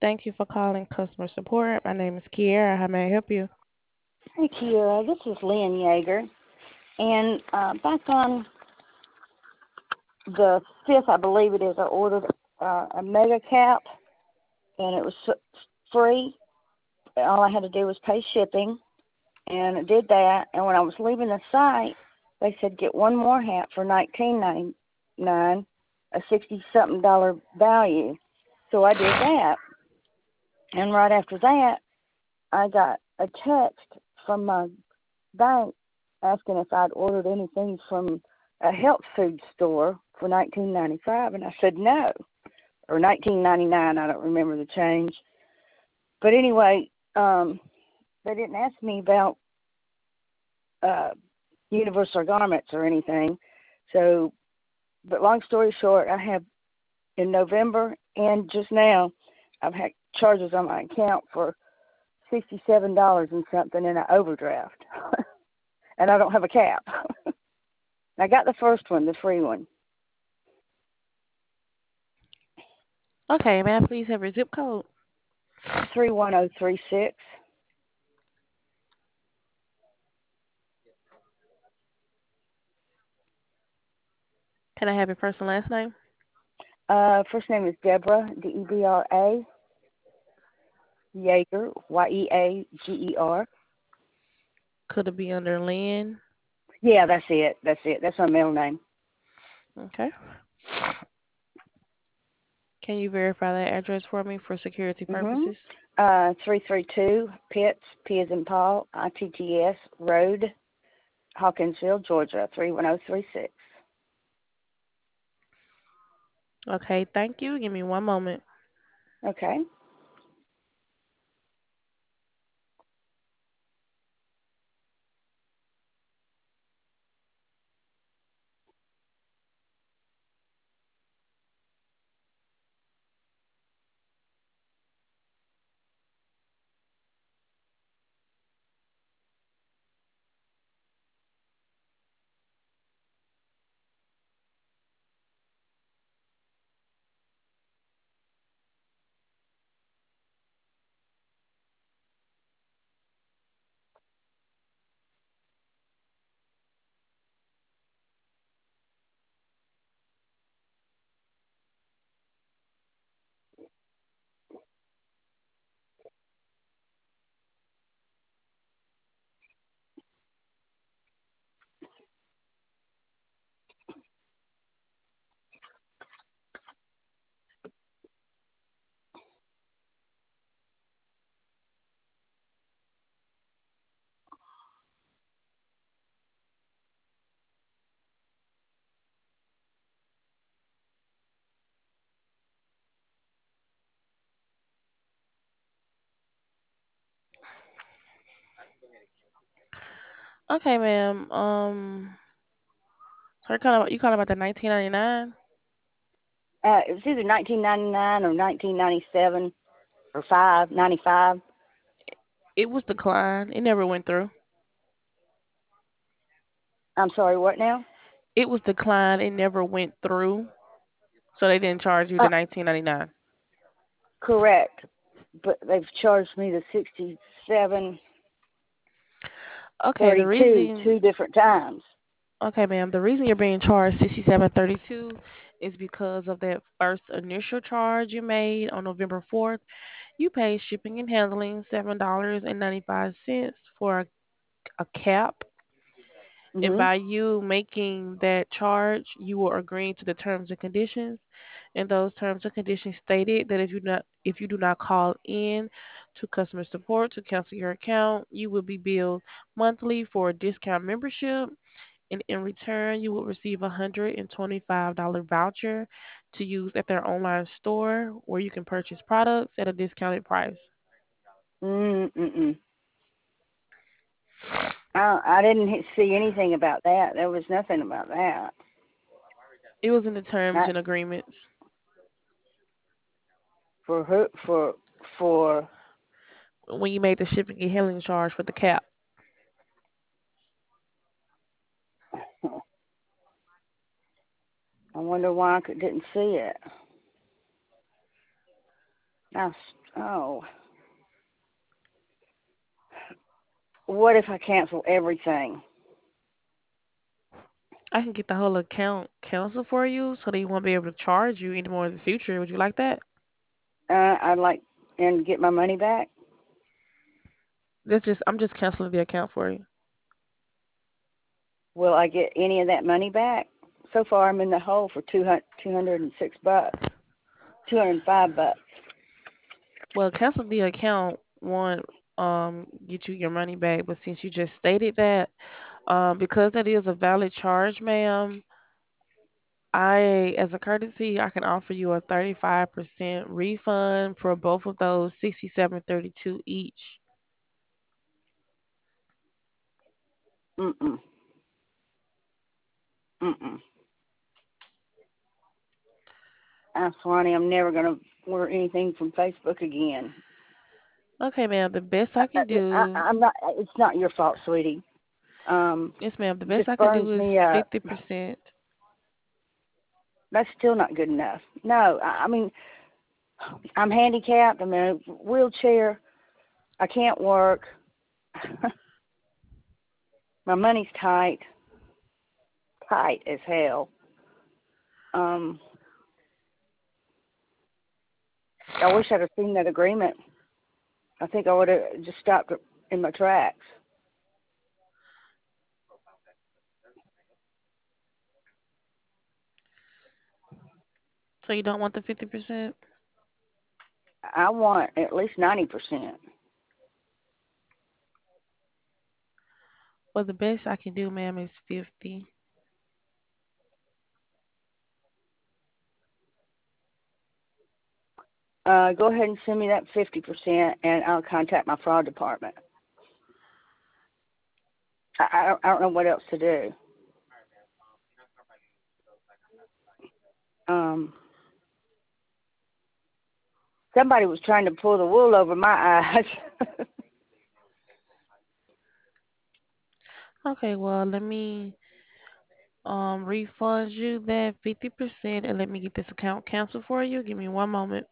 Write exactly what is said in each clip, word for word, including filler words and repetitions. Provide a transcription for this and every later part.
Thank you for calling customer support. My name is Kiera. How may I help you? Hey, Kiera. This is Lynn Yeager. And uh, back on the fifth, I believe it is, I ordered uh, a mega cap, and it was free. All I had to do was pay shipping, and I did that. And when I was leaving the site, they said get one more hat for nineteen ninety-nine, a sixty-something dollar value. So I did that. And right after that, I got a text from my bank asking if I'd ordered anything from a health food store for nineteen ninety five, and I said no, or nineteen ninety nine. I don't remember the change, but anyway, um, they didn't ask me about uh, Universal Garments or anything. So, but long story short, I have in November and just now, I've had charges on my account for sixty seven dollars and something in an overdraft. And I don't have a cap. I got the first one, the free one. Okay, may I please have your zip code? three one zero three six. Can I have your first and last name? Uh, first name is Deborah, D E B R A, Yeager, Y E A G E R. Could it be under Lynn? Yeah, that's it. That's it. That's my middle name. Okay. Can you verify that address for me for security Mm-hmm. purposes? Uh, three three two Pitts, P as in Paul, I T T S Road, Hawkinsville, Georgia, three one zero three six. Okay, thank you. Give me one moment. Okay. Okay, ma'am. Um, so you calling about you calling about the nineteen ninety nine? Uh, it was either nineteen ninety-nine or nineteen ninety-seven or five ninety-five. It was declined. It never went through. I'm sorry, what now? It was declined. It never went through. So they didn't charge you the Uh, nineteen ninety nine. correct. But they've charged me the sixty-seven Okay, the thirty-two reason two different times. okay, ma'am, the reason you're being charged sixty seven thirty two is because of that first initial charge you made on November fourth. You paid shipping and handling seven dollars and ninety five cents for a, a cap. And Mhm. by you making that charge, you were agreeing to the terms and conditions. And those terms and conditions stated that if you not if you do not call in to customer support to cancel your account, you will be billed monthly for a discount membership, and in return, you will receive a hundred and twenty-five dollar voucher to use at their online store where you can purchase products at a discounted price. Mm mm. I I didn't h- see anything about that. There was nothing about that. It was in the terms Not and agreements. for who for for. When you made the shipping and handling charge for the cap. I wonder why I could, didn't see it. Now, oh, what if I cancel everything? I can get the whole account canceled for you so they won't be able to charge you anymore in the future. Would you like that? Uh, I'd like and get my money back. That's just I'm just canceling the account for you. Will I get any of that money back? So far, I'm in the hole for two hundred, two hundred and six bucks, two hundred and five bucks. Well, cancel the account won't um get you your money back, but since you just stated that, um because that is a valid charge, ma'am, I as a courtesy I can offer you a thirty-five percent refund for both of those sixty-seven thirty-two each. Mm-mm. Mm-mm. I'm Swanee. I'm never gonna order anything from Facebook again. Okay, ma'am, the best I I, can I, do, I'm not. It's not your fault, sweetie. Um, yes, ma'am, the it best just I can burns do is me up. fifty percent. That's still not good enough. No, I, I mean, I'm handicapped. I'm in a wheelchair. I can't work. My money's tight, tight as hell. Um, I wish I'd have seen that agreement. I think I would have just stopped in my tracks. So you don't want the fifty percent? I want at least ninety percent. Well, the best I can do, ma'am, is fifty. Uh, go ahead and send me that fifty percent, and I'll contact my fraud department. I, I, don't, I don't know what else to do. Um, somebody was trying to pull the wool over my eyes. Okay, well, let me um refund you that fifty percent and let me get this account canceled for you. Give me one moment.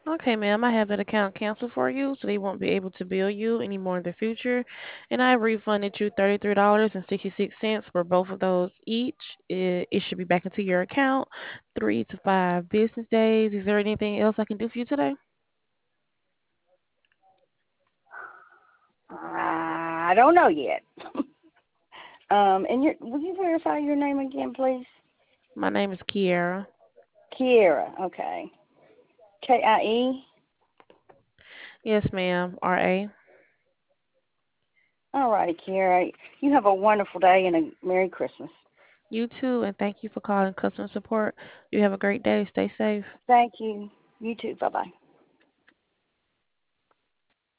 Okay, ma'am, I have that account canceled for you, so they won't be able to bill you anymore in the future. And I refunded you thirty-three dollars and sixty-six cents for both of those each. It, it should be back into your account three to five business days. Is there anything else I can do for you today? I don't know yet. um, and your, will you verify your name again, please? My name is Kiera. Kiera. Okay. K I E. Yes, ma'am. R A. All righty, Kiera. You have a wonderful day and a Merry Christmas. You too, and thank you for calling customer support. You have a great day. Stay safe. Thank you. You too. Bye bye.